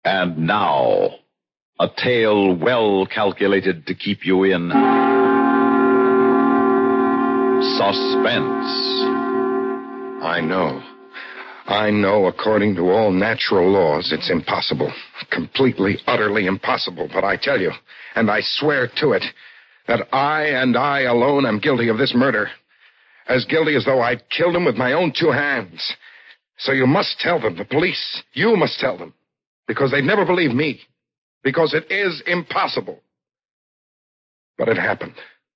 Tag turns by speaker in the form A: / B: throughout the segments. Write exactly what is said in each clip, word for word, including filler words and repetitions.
A: And now, a tale well calculated to keep you in suspense.
B: I know. I know according to all natural laws it's impossible. Completely, utterly impossible. But I tell you, and I swear to it, that I and I alone am guilty of this murder. As guilty as though I'd killed him with my own two hands. So you must tell them, the police. You must tell them. Because they'd never believe me. Because it is impossible. But it happened.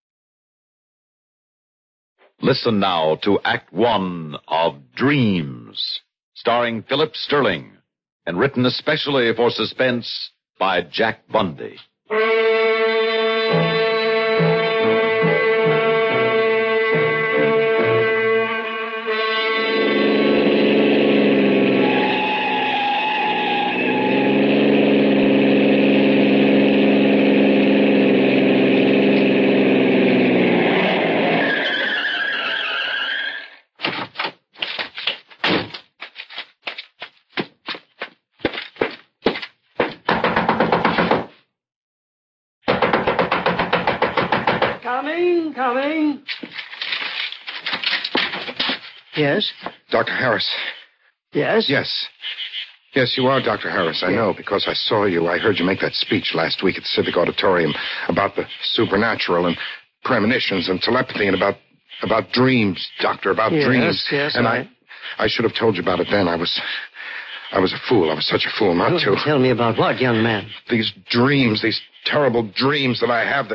A: Listen now to Act One of Dreams, starring Philip Sterling, and written especially for suspense by Jack Bundy.
C: Coming, coming. Yes?
B: Doctor Harris.
C: Yes?
B: Yes. Yes, you are Doctor Harris. I
C: Yeah.
B: know, because I saw you. I heard you make that speech last week at the Civic Auditorium about the supernatural and premonitions and telepathy and about about dreams, Doctor, about
C: Yes,
B: dreams.
C: yes,
B: And
C: I...
B: I I should have told you about it then. I was I was a fool. I was such a fool not to.
C: Tell me about what, young man?
B: These dreams, these terrible dreams that I have that...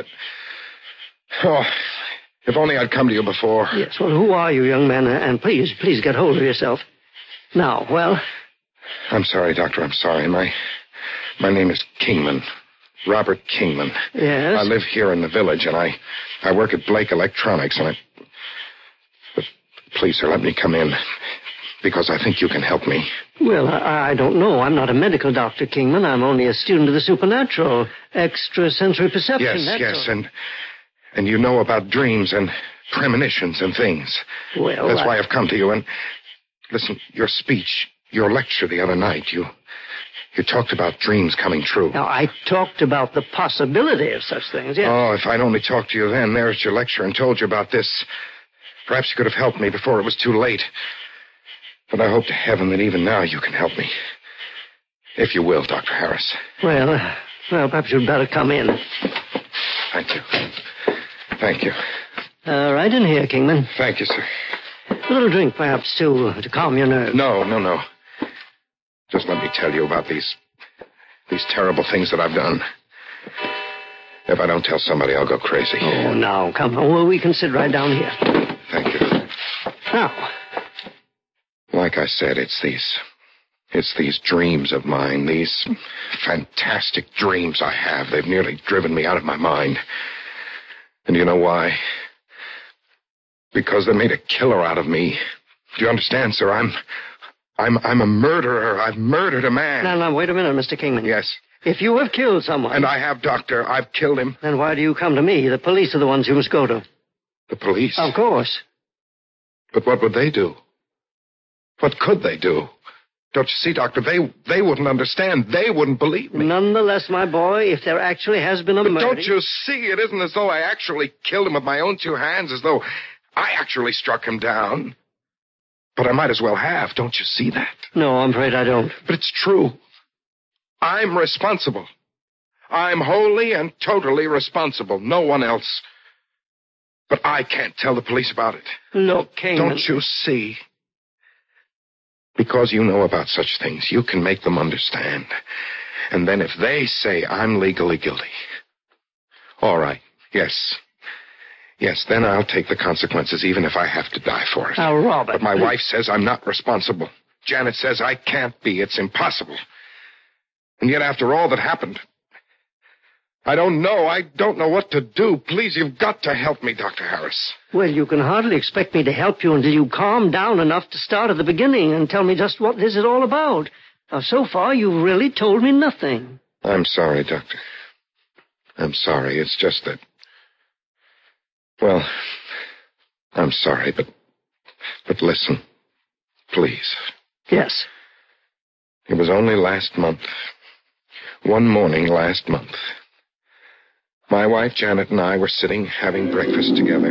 B: Oh, if only I'd come to you before.
C: Yes, well, who are you, young man? And please, please get hold of yourself. Now, well...
B: I'm sorry, Doctor, I'm sorry. My my name is Kingman. Robert Kingman.
C: Yes?
B: I live here in the village, and I, I work at Blake Electronics, and I... But please, sir, let me come in, because I think you can help me.
C: Well, I, I don't know. I'm not a medical doctor, Kingman. I'm only a student of the supernatural. Extrasensory perception,
B: Yes,
C: that's
B: yes,
C: all.
B: and and you know about dreams and premonitions and things.
C: Well,
B: That's
C: I...
B: why I've come to you, and... Listen, your speech, your lecture the other night, you... You talked about dreams coming true.
C: Now, I talked about the possibility of such things, yes.
B: Oh, if I'd only talked to you then, there at your lecture, and told you about this, perhaps you could have helped me before it was too late. But I hope to heaven that even now you can help me. If you will, Doctor Harris.
C: Well, uh, well, perhaps you'd better come in.
B: Thank you. Thank you.
C: Uh, right in here, Kingman.
B: Thank you, sir.
C: A little drink, perhaps, to, to calm your nerves.
B: No, no, no. Just let me tell you about these... these terrible things that I've done. If I don't tell somebody, I'll go crazy.
C: Oh, now, come on. Well, we can sit right down here.
B: Thank you.
C: Now,
B: Like I said, it's these... It's these dreams of mine, these fantastic dreams I have. They've nearly driven me out of my mind. And you know why? Because they made a killer out of me. Do you understand, sir? I'm... I'm I'm a murderer. I've murdered a man.
C: now, now, wait a minute, Mister Kingman.
B: Yes.
C: If you have killed someone...
B: And I have, Doctor. I've killed him.
C: Then why do you come to me? The police are the ones you must go to.
B: The police?
C: Of course.
B: But what would they do? What could they do? Don't you see, Doctor? They they wouldn't understand. They wouldn't believe me.
C: Nonetheless, my boy, if there actually has been a
B: But
C: murder...
B: don't you see? It isn't as though I actually killed him with my own two hands, as though I actually struck him down. But I might as well have. Don't you see that?
C: No, I'm afraid I don't.
B: But it's true. I'm responsible. I'm wholly and totally responsible. No one else. But I can't tell the police about it.
C: Look, Kingman...
B: Don't you see? Because you know about such things, you can make them understand. And then if they say I'm legally guilty, all right, yes. Yes, then I'll take the consequences, even if I have to die for it.
C: Now, Robert...
B: But my wife says I'm not responsible. Janet says I can't be. It's impossible. And yet, after all that happened, I don't know. I don't know what to do. Please, you've got to help me, Doctor Harris.
C: Well, you can hardly expect me to help you until you calm down enough to start at the beginning and tell me just what this is all about. Now, so far, you've really told me nothing.
B: I'm sorry, Doctor. I'm sorry. It's just that... Well, I'm sorry, but... But listen. Please.
C: Yes.
B: It was only last month. One morning last month, my wife Janet and I were sitting having breakfast together.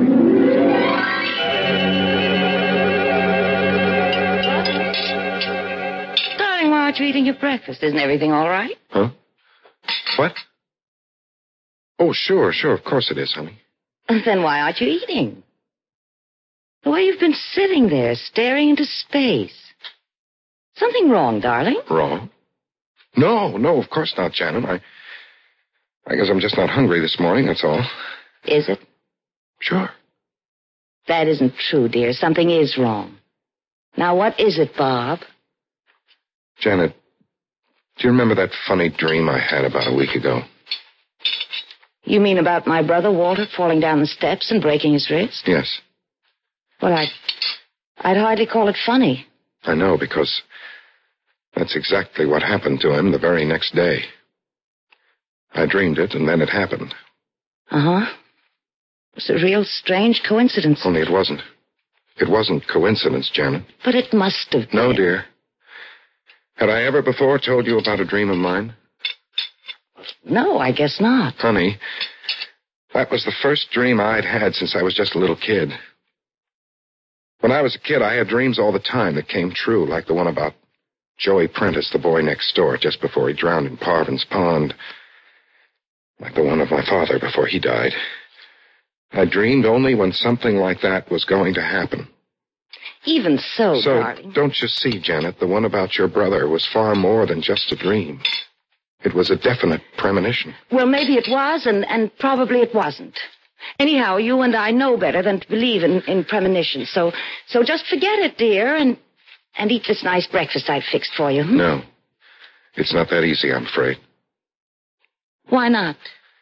D: Darling, why aren't you eating your breakfast? Isn't everything all right?
B: Huh? What? Oh, sure, sure, of course it is, honey.
D: Then why aren't you eating? The way you've been sitting there, staring into space. Something wrong, darling?
B: Wrong? No, no, of course not, Janet. I, I guess I'm just not hungry this morning, that's all.
D: Is it?
B: Sure.
D: That isn't true, dear. Something is wrong. Now, what is it, Bob?
B: Janet, do you remember that funny dream I had about a week ago?
D: You mean about my brother Walter falling down the steps and breaking his wrist?
B: Yes.
D: Well, I, I'd hardly call it funny.
B: I know, because that's exactly what happened to him the very next day. I dreamed it, and then it happened.
D: Uh-huh. It was a real strange coincidence.
B: Only it wasn't. It wasn't coincidence, Janet.
D: But it must have been.
B: No, dear. Had I ever before told you about a dream of mine?
D: No, I guess not.
B: Honey, that was the first dream I'd had since I was just a little kid. When I was a kid, I had dreams all the time that came true, like the one about Joey Prentice, the boy next door, just before he drowned in Parvin's Pond. Like the one of my father before he died. I dreamed only when something like that was going to happen.
D: Even so,
B: so
D: darling.
B: Don't you see, Janet, the one about your brother was far more than just a dream. It was a definite premonition.
D: Well, maybe it was, and, and probably it wasn't. Anyhow, you and I know better than to believe in, in premonitions, so so just forget it, dear, and and eat this nice breakfast I've fixed for you. Hmm?
B: No. It's not that easy, I'm afraid.
D: Why not?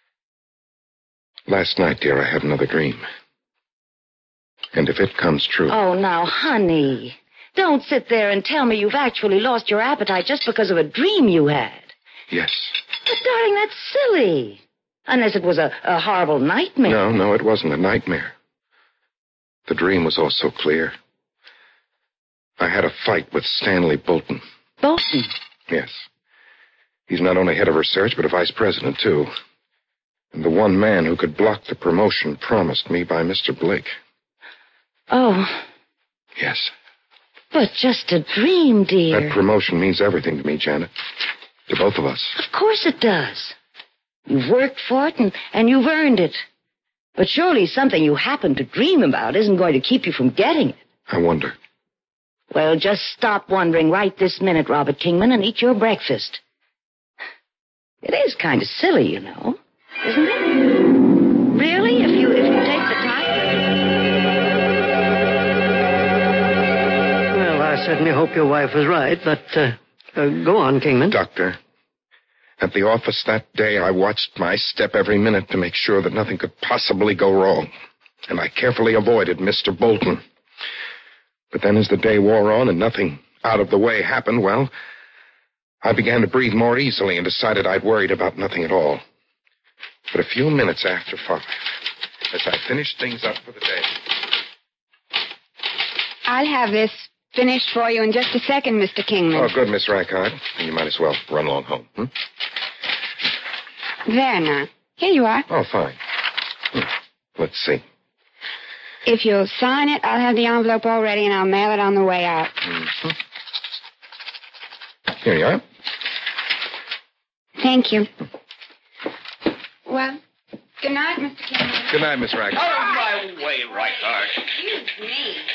B: Last night, dear, I had another dream. And if it comes true...
D: Oh, now, honey, don't sit there and tell me you've actually lost your appetite just because of a dream you had.
B: Yes.
D: But, darling, that's silly. Unless it was a, a horrible nightmare.
B: No, no, it wasn't a nightmare. The dream was all so clear. I had a fight with Stanley Bolton.
D: Bolton?
B: Yes. He's not only head of research, but a vice president, too. And the one man who could block the promotion promised me by Mister Blake.
D: Oh.
B: Yes.
D: But just a dream, dear.
B: That promotion means everything to me, Janet. To both of us.
D: Of course it does. You've worked for it, and, and you've earned it. But surely something you happen to dream about isn't going to keep you from getting it.
B: I wonder.
D: Well, just stop wondering right this minute, Robert Kingman, and eat your breakfast. It is kind of silly, you know, isn't it? Really, if you if you take the time.
C: Well, I certainly hope your wife was right, but uh, uh, go on, Kingman.
B: Doctor, at the office that day, I watched my step every minute to make sure that nothing could possibly go wrong. And I carefully avoided Mister Bolton. But then as the day wore on and nothing out of the way happened, well, I began to breathe more easily and decided I'd worried about nothing at all. But a few minutes after five, as I finished things up for the day...
E: I'll have this finished for you in just a second, Mister Kingman.
B: Oh, good, Miss Rackard. You might as well run along home. Hmm?
E: There now. Here you are.
B: Oh, fine. Hmm. Let's see.
E: If you'll sign it, I'll have the envelope all ready and I'll mail it on the way out.
B: Mm-hmm. Here you are.
E: Thank you. Well, good night, Mister Kingman.
B: Good night, Miss Rackard.
F: Out of my way, Reichard.
E: Excuse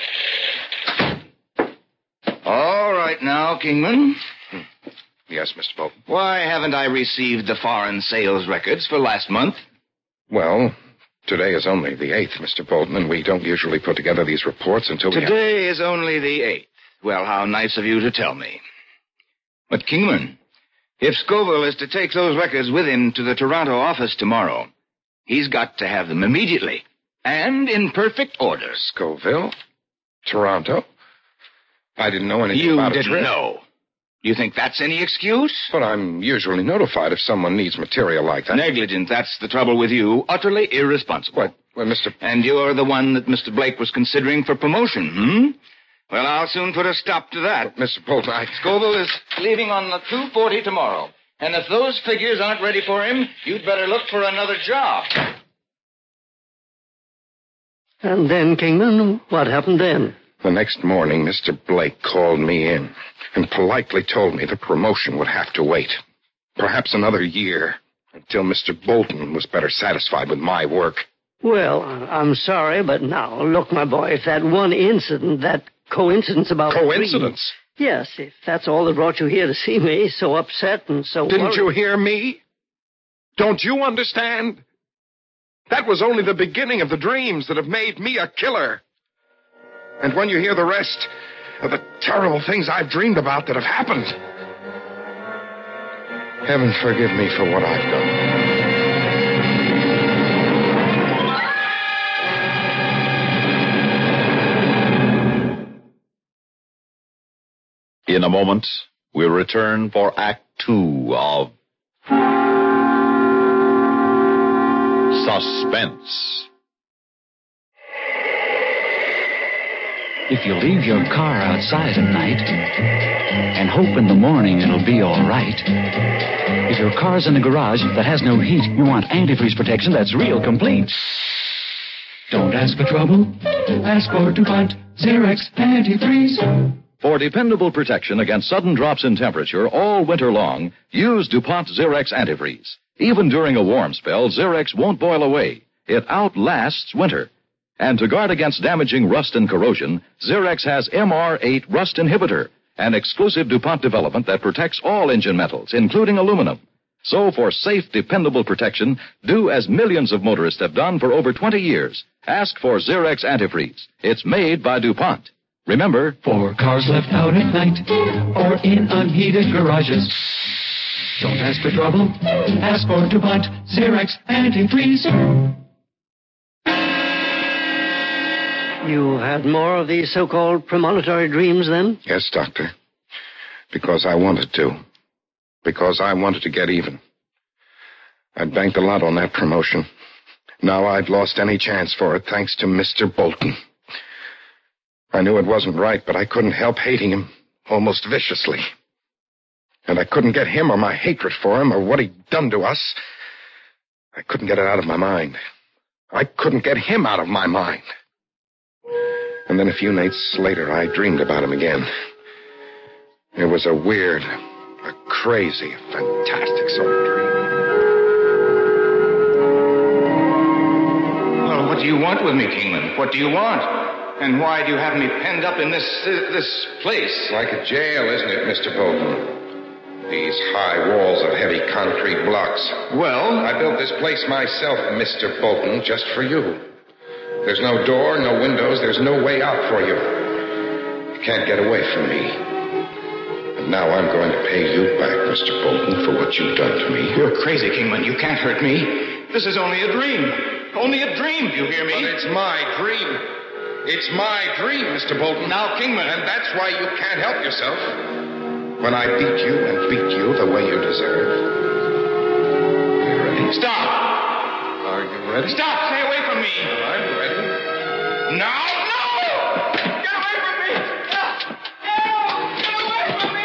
E: me.
F: All right now, Kingman.
B: Hmm. Yes, Mister Bolton.
F: Why haven't I received the foreign sales records for last month?
B: Well, today is only the eighth, Mister Bolton, and we don't usually put together these reports until we...
F: Today have... is only the eighth. Well, how nice of you to tell me. But, Kingman, if Scoville is to take those records with him to the Toronto office tomorrow, he's got to have them immediately. And in perfect order.
B: Scoville? Toronto? I didn't know anything
F: you
B: about it.
F: You didn't know. You think that's any excuse?
B: But I'm usually notified if someone needs material like that.
F: Negligent, that's the trouble with you. Utterly irresponsible.
B: What? Well, Mister
F: And you're the one that Mister Blake was considering for promotion, hmm? Well, I'll soon put a stop to that.
B: But Mister Bolton, I...
F: Scoville is leaving on the two forty tomorrow. And if those figures aren't ready for him, you'd better look for another job.
C: And then, Kingman, what happened then?
B: The next morning, Mister Blake called me in and politely told me the promotion would have to wait. Perhaps another year, until Mister Bolton was better satisfied with my work.
C: Well, I'm sorry, but now, look, my boy, if that one incident, that coincidence about...
B: Coincidence?
C: Dream, yes, if that's all that brought you here to see me, so upset and so...
B: Didn't
C: worried.
B: you hear me? Don't you understand? That was only the beginning of the dreams that have made me a killer. And when you hear the rest of the terrible things I've dreamed about that have happened, heaven forgive me for what I've done.
A: In a moment, we'll return for Act Two of Suspense.
G: If you leave your car outside at night and hope in the morning it'll be all right, if your car's in a garage that has no heat, you want antifreeze protection that's real complete. Don't ask for trouble. Ask for DuPont Zerex Antifreeze.
H: For dependable protection against sudden drops in temperature all winter long, use DuPont Zerex Antifreeze. Even during a warm spell, Zerex won't boil away. It outlasts winter. And to guard against damaging rust and corrosion, Zerex has M R eight Rust Inhibitor, an exclusive DuPont development that protects all engine metals, including aluminum. So for safe, dependable protection, do as millions of motorists have done for over twenty years. Ask for Zerex Antifreeze. It's made by DuPont. Remember,
G: for cars left out at night or in unheated garages, don't ask for trouble. Ask for DuPont Zerex Antifreeze.
C: You had more of these so-called premonitory dreams then?
B: Yes, Doctor. Because I wanted to. Because I wanted to get even. I'd banked a lot on that promotion. Now I'd lost any chance for it thanks to Mister Bolton. I knew it wasn't right, but I couldn't help hating him almost viciously. And I couldn't get him or my hatred for him or what he'd done to us. I couldn't get it out of my mind. I couldn't get him out of my mind. And then a few nights later, I dreamed about him again. It was a weird, a crazy, fantastic sort of dream.
F: Well, what do you want with me, Kingman? What do you want? And why do you have me penned up in this uh, this place?
B: Like a jail, isn't it, Mister Bolton? These high walls of heavy concrete blocks.
F: Well,
B: I built this place myself, Mister Bolton, just for you. There's no door, no windows, there's no way out for you. You can't get away from me. And now I'm going to pay you back, Mister Bolton, for what you've done to me.
F: You're crazy, Kingman. You can't hurt me. This is only a dream. Only a dream, you hear me?
B: But it's my dream. It's my dream, Mister Bolton.
F: Now, Kingman.
B: And that's why you can't help yourself. When I beat you and beat you the way you deserve. Are you ready?
F: Stop!
B: Are you ready?
F: Stop! Stay away from me!
B: I'm ready.
F: No! No! Get away from me! No! No! Get away from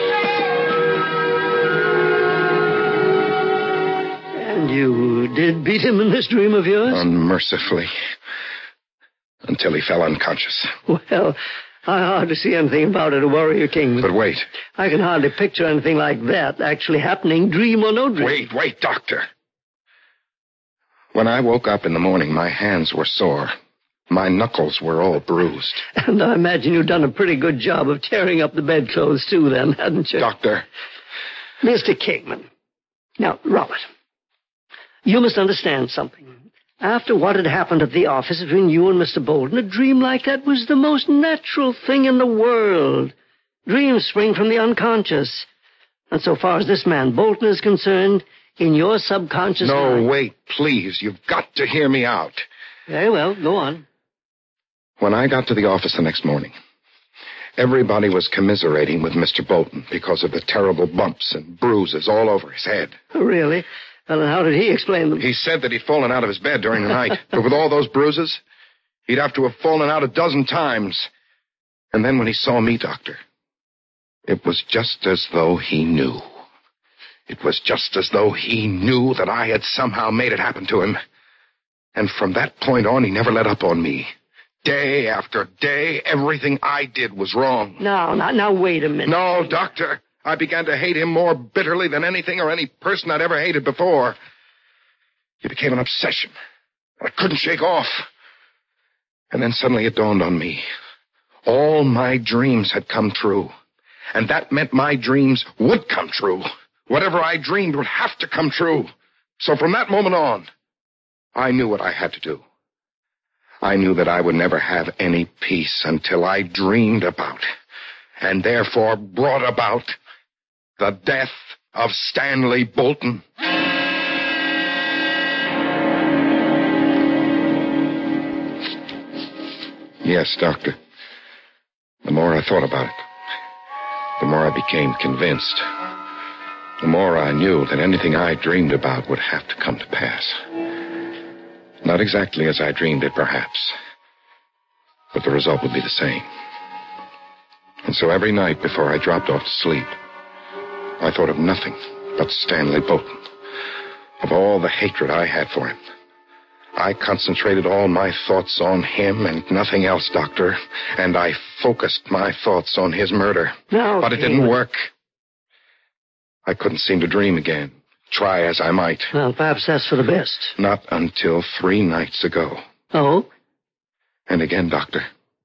F: me! No!
C: And you did beat him in this dream of yours?
B: Unmercifully. Until he fell unconscious.
C: Well, I hardly see anything about it to worry you, King.
B: But wait.
C: I can hardly picture anything like that actually happening, dream or no dream.
B: Wait, wait, Doctor. When I woke up in the morning, my hands were sore. My knuckles were all bruised.
C: And I imagine you've done a pretty good job of tearing up the bedclothes, too, then, hadn't you?
B: Doctor.
C: Mister Kingman. Now, Robert, you must understand something. After what had happened at the office between you and Mister Bolton, a dream like that was the most natural thing in the world. Dreams spring from the unconscious. And so far as this man Bolton is concerned, in your subconscious
B: No,
C: mind...
B: wait, please. You've got to hear me out.
C: Very well, go on.
B: When I got to the office the next morning, everybody was commiserating with Mister Bolton because of the terrible bumps and bruises all over his head.
C: Really? Well, and how did he explain them?
B: He said that he'd fallen out of his bed during the night. But with all those bruises, he'd have to have fallen out a dozen times. And then when he saw me, Doctor, it was just as though he knew. It was just as though he knew that I had somehow made it happen to him. And from that point on, he never let up on me. Day after day, everything I did was wrong.
C: Now, now, now, wait a minute.
B: No, Doctor. I began to hate him more bitterly than anything or any person I'd ever hated before. He became an obsession I couldn't shake off. And then suddenly it dawned on me. All my dreams had come true. And that meant my dreams would come true. Whatever I dreamed would have to come true. So from that moment on, I knew what I had to do. I knew that I would never have any peace until I dreamed about, and therefore brought about, the death of Stanley Bolton. Yes, Doctor. The more I thought about it, the more I became convinced. The more I knew that anything I dreamed about would have to come to pass. Not exactly as I dreamed it, perhaps, but the result would be the same. And so every night before I dropped off to sleep, I thought of nothing but Stanley Bolton, of all the hatred I had for him. I concentrated all my thoughts on him and nothing else, Doctor, and I focused my thoughts on his murder.
C: No,
B: but it didn't work. I couldn't seem to dream again, try as I might.
C: Well, perhaps that's for the best.
B: Not until three nights ago.
C: Oh?
B: And again, Doctor.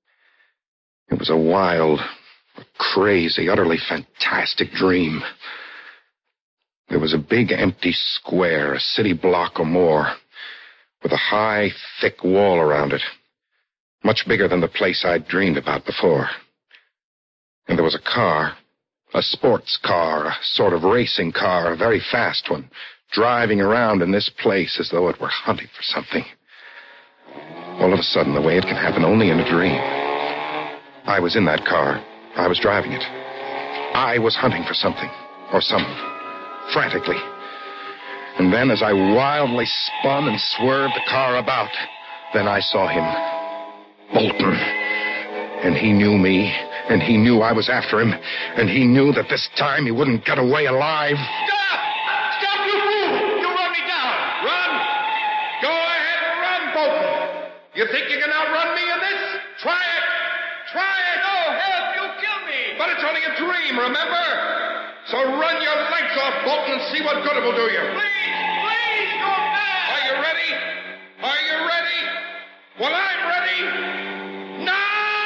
B: It was a wild, crazy, utterly fantastic dream. There was a big empty square, a city block or more, with a high, thick wall around it, much bigger than the place I'd dreamed about before. And there was a car, a sports car, a sort of racing car, a very fast one, driving around in this place as though it were hunting for something. All of a sudden, the way it can happen only in a dream. I was in that car. I was driving it. I was hunting for something, or someone, frantically. And then, as I wildly spun and swerved the car about, then I saw him. Bolton. And he knew me, and he knew I was after him, and he knew that this time he wouldn't get away alive.
I: Stop! Stop, you fool! You run me down! Run! Go ahead and run, Bolton! You think you can outrun me in this? Try it! Try it! No, help! You'll kill me! But it's only a dream, remember? So run your legs off, Bolton, and see what good it will do you. Please, please, go back! Are you ready? Are you ready? Well, I'm ready. Now!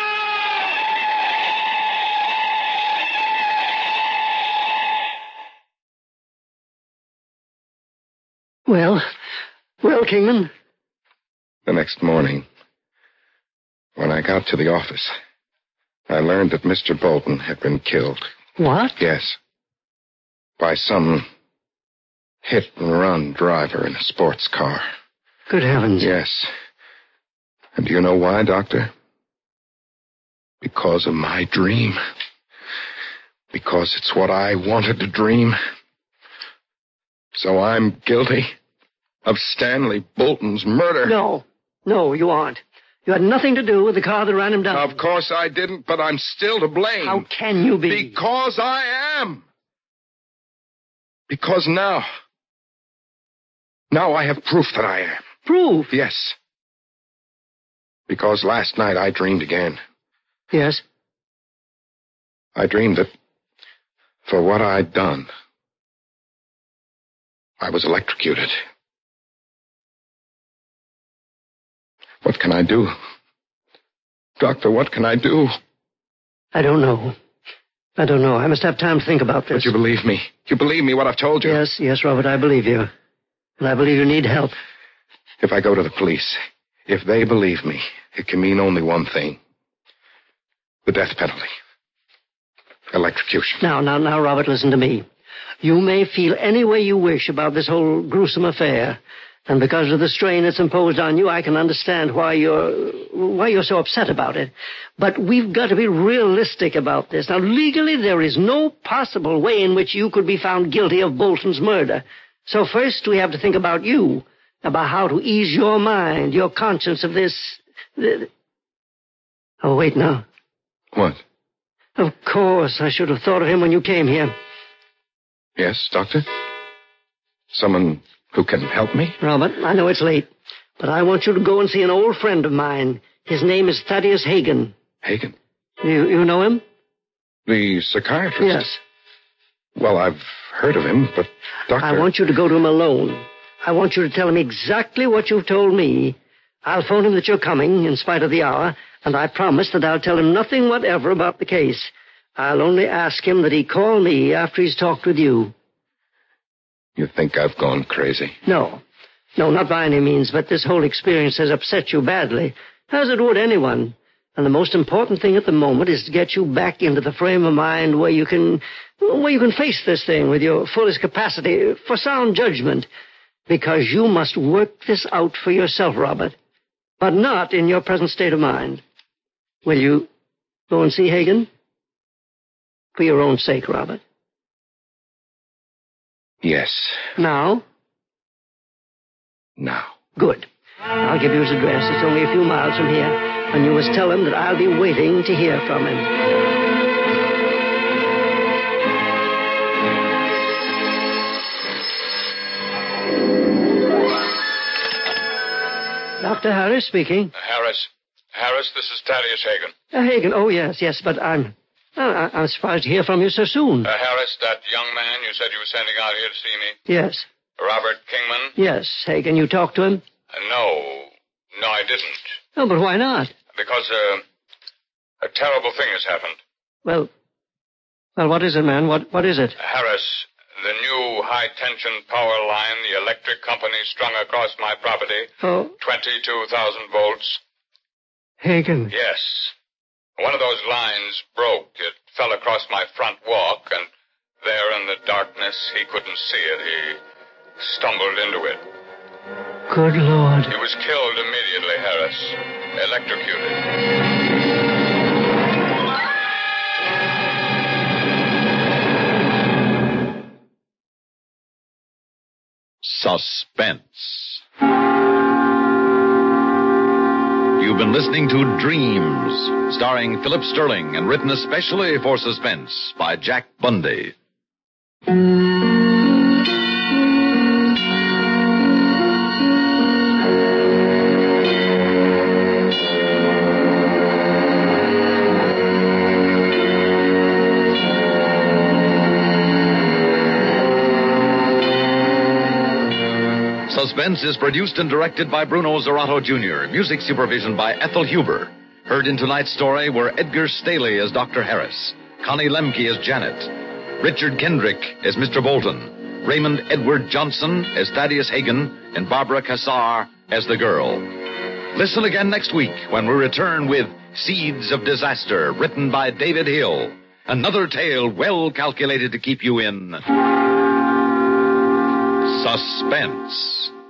C: Well, well, Kingman.
B: The next morning, when I got to the office, I learned that Mister Bolton had been killed.
C: What?
B: Yes. By some hit-and-run driver in a sports car.
C: Good heavens.
B: Yes. And do you know why, Doctor? Because of my dream. Because it's what I wanted to dream. So I'm guilty of Stanley Bolton's murder.
C: No. No, you aren't. You had nothing to do with the car that ran him down.
B: Of course I didn't, but I'm still to blame.
C: How can you be?
B: Because I am. Because now... Now I have proof that I am.
C: Proof?
B: Yes. Because last night I dreamed again.
C: Yes?
B: I dreamed that for what I'd done, I was electrocuted. What can I do? Doctor, what can I do?
C: I don't know. I don't know. I must have time to think about this.
B: But you believe me. You believe me what I've told you?
C: Yes, yes, Robert, I believe you. And I believe you need help.
B: If I go to the police, if they believe me, it can mean only one thing. The death penalty. Electrocution.
C: Now, now, now, Robert, listen to me. You may feel any way you wish about this whole gruesome affair, and because of the strain it's imposed on you, I can understand why you're why you're so upset about it. But we've got to be realistic about this. Now, legally, there is no possible way in which you could be found guilty of Bolton's murder. So first, we have to think about you, about how to ease your mind, your conscience of this... this... Oh, wait now.
B: What?
C: Of course, I should have thought of him when you came here.
B: Yes, Doctor? Someone who can help me?
C: Robert, I know it's late, but I want you to go and see an old friend of mine. His name is Thaddeus Hagen.
B: Hagen?
C: You, you know him?
B: The psychiatrist?
C: Yes.
B: Well, I've heard of him, but, Doctor...
C: I want you to go to him alone. I want you to tell him exactly what you've told me. I'll phone him that you're coming, in spite of the hour, and I promise that I'll tell him nothing whatever about the case. I'll only ask him that he call me after he's talked with you.
B: You think I've gone crazy?
C: No. No, not by any means, but this whole experience has upset you badly, as it would anyone. And the most important thing at the moment is to get you back into the frame of mind where you can, where you can face this thing with your fullest capacity for sound judgment. Because you must work this out for yourself, Robert, but not in your present state of mind. Will you go and see Hagen? For your own sake, Robert.
B: Yes.
C: Now?
B: Now.
C: Good. I'll give you his address. It's only a few miles from here, and you must tell him that I'll be waiting to hear from him. Doctor Harris speaking.
I: Uh, Harris. Harris, this is Thaddeus Hagen.
C: Uh, Hagen, oh, yes, yes, but I'm... Uh, I'm surprised to hear from you so soon.
I: Uh, Harris, that young man you said you were sending out here to see me?
C: Yes.
I: Robert Kingman?
C: Yes, Hagen, you talked to him?
I: Uh, no. No, I didn't.
C: Oh, but why not?
I: Because uh, a terrible thing has happened.
C: Well, well, what is it, man? What, what is it?
I: Uh, Harris, the new high-tension power line the electric company strung across my property.
C: Oh.
I: twenty-two thousand volts.
C: Hagen.
I: Yes. One of those lines broke. It fell across my front walk, and there in the darkness, he couldn't see it. He stumbled into it.
C: Good Lord.
I: He was killed immediately, Harris. Electrocuted.
A: Suspense. You've been listening to Dreams, starring Philip Sterling and written especially for Suspense by Jack Bundy. Suspense is produced and directed by Bruno Zerato Junior Music supervision by Ethel Huber. Heard in tonight's story were Edgar Staley as Doctor Harris, Connie Lemke as Janet, Richard Kendrick as Mister Bolton, Raymond Edward Johnson as Thaddeus Hagen, and Barbara Cassar as the girl. Listen again next week when we return with Seeds of Disaster, written by David Hill. Another tale well calculated to keep you in suspense.